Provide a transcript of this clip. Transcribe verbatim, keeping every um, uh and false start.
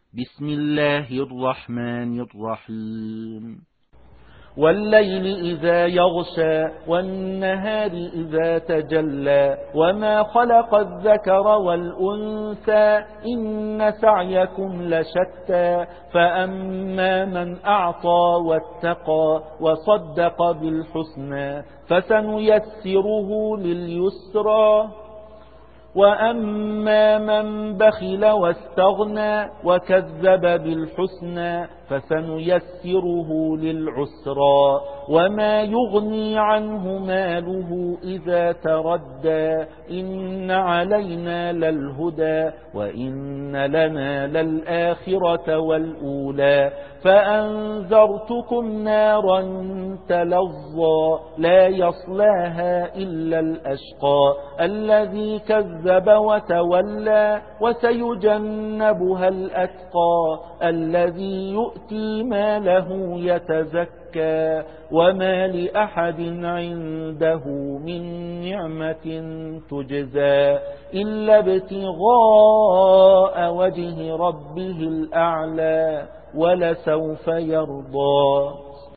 بسم الله الرحمن الرحيم والليل إذا يغشى والنهار إذا تجلى وما خلق الذكر والأنثى إن سعيكم لشتى فأما من أعطى واتقى وصدق بالحسنى فسنيسره لليسرى وأما من بخل واستغنى وكذب بالحسنى فسنيسره للعسرى وما يغني عنه ماله إذا تردى إن علينا للهدى وإن لنا للآخرة والأولى فأنذرتكم نارا تلظى لا يصلاها إلا الأشقى الذي كذب وتولى وسيجنبها الأتقى الذي يؤتي ماله يتزكى وما لأحد عنده من نعمة تجزى إلا ابتغاء وجه ربه الأعلى ولسوف يرضى.